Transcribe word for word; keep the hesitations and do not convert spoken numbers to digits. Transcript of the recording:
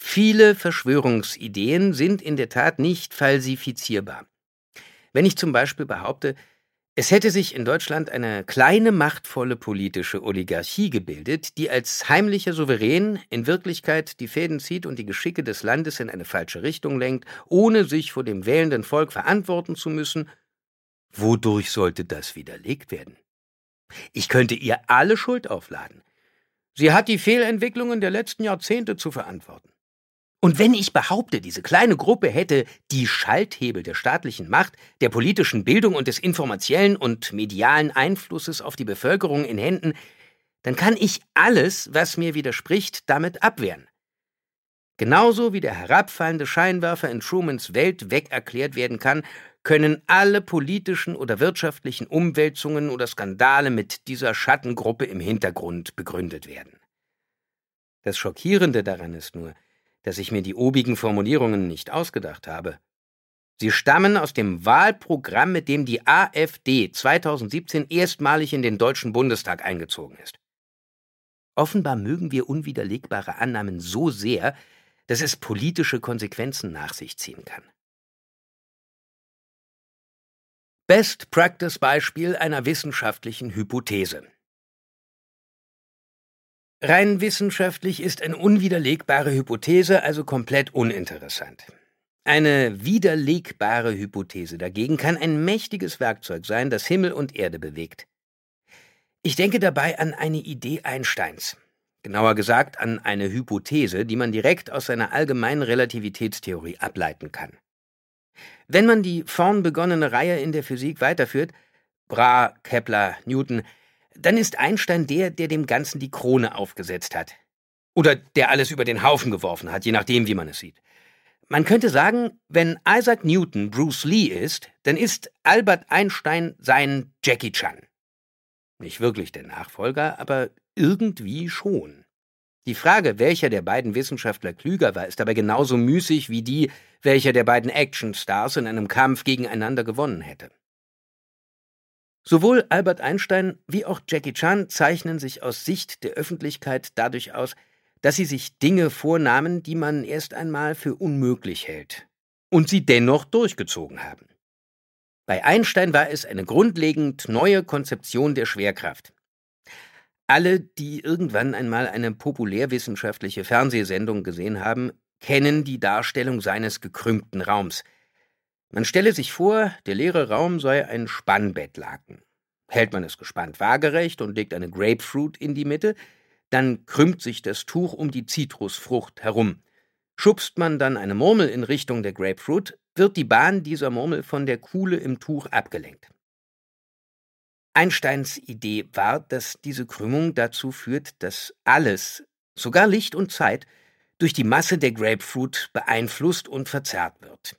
Viele Verschwörungsideen sind in der Tat nicht falsifizierbar. Wenn ich zum Beispiel behaupte, es hätte sich in Deutschland eine kleine, machtvolle politische Oligarchie gebildet, die als heimlicher Souverän in Wirklichkeit die Fäden zieht und die Geschicke des Landes in eine falsche Richtung lenkt, ohne sich vor dem wählenden Volk verantworten zu müssen, wodurch sollte das widerlegt werden? Ich könnte ihr alle Schuld aufladen. Sie hat die Fehlentwicklungen der letzten Jahrzehnte zu verantworten. Und wenn ich behaupte, diese kleine Gruppe hätte die Schalthebel der staatlichen Macht, der politischen Bildung und des informatiellen und medialen Einflusses auf die Bevölkerung in Händen, dann kann ich alles, was mir widerspricht, damit abwehren. Genauso wie der herabfallende Scheinwerfer in Trumans Welt weg erklärt werden kann, können alle politischen oder wirtschaftlichen Umwälzungen oder Skandale mit dieser Schattengruppe im Hintergrund begründet werden. Das Schockierende daran ist nur, dass ich mir die obigen Formulierungen nicht ausgedacht habe. Sie stammen aus dem Wahlprogramm, mit dem die AfD zweitausendsiebzehn erstmalig in den Deutschen Bundestag eingezogen ist. Offenbar mögen wir unwiderlegbare Annahmen so sehr, dass es politische Konsequenzen nach sich ziehen kann. Best-Practice-Beispiel einer wissenschaftlichen Hypothese. Rein wissenschaftlich ist eine unwiderlegbare Hypothese also komplett uninteressant. Eine widerlegbare Hypothese dagegen kann ein mächtiges Werkzeug sein, das Himmel und Erde bewegt. Ich denke dabei an eine Idee Einsteins. Genauer gesagt an eine Hypothese, die man direkt aus seiner allgemeinen Relativitätstheorie ableiten kann. Wenn man die vorn begonnene Reihe in der Physik weiterführt, Bra, Kepler, Newton, dann ist Einstein der, der dem Ganzen die Krone aufgesetzt hat. Oder der alles über den Haufen geworfen hat, je nachdem, wie man es sieht. Man könnte sagen, wenn Isaac Newton Bruce Lee ist, dann ist Albert Einstein sein Jackie Chan. Nicht wirklich der Nachfolger, aber irgendwie schon. Die Frage, welcher der beiden Wissenschaftler klüger war, ist dabei genauso müßig wie die, welcher der beiden Actionstars in einem Kampf gegeneinander gewonnen hätte. Sowohl Albert Einstein wie auch Jackie Chan zeichnen sich aus Sicht der Öffentlichkeit dadurch aus, dass sie sich Dinge vornahmen, die man erst einmal für unmöglich hält, und sie dennoch durchgezogen haben. Bei Einstein war es eine grundlegend neue Konzeption der Schwerkraft. Alle, die irgendwann einmal eine populärwissenschaftliche Fernsehsendung gesehen haben, kennen die Darstellung seines gekrümmten Raums. Man stelle sich vor, der leere Raum sei ein Spannbettlaken. Hält man es gespannt waagerecht und legt eine Grapefruit in die Mitte, dann krümmt sich das Tuch um die Zitrusfrucht herum. Schubst man dann eine Murmel in Richtung der Grapefruit, wird die Bahn dieser Murmel von der Kuhle im Tuch abgelenkt. Einsteins Idee war, dass diese Krümmung dazu führt, dass alles, sogar Licht und Zeit, durch die Masse der Grapefruit beeinflusst und verzerrt wird.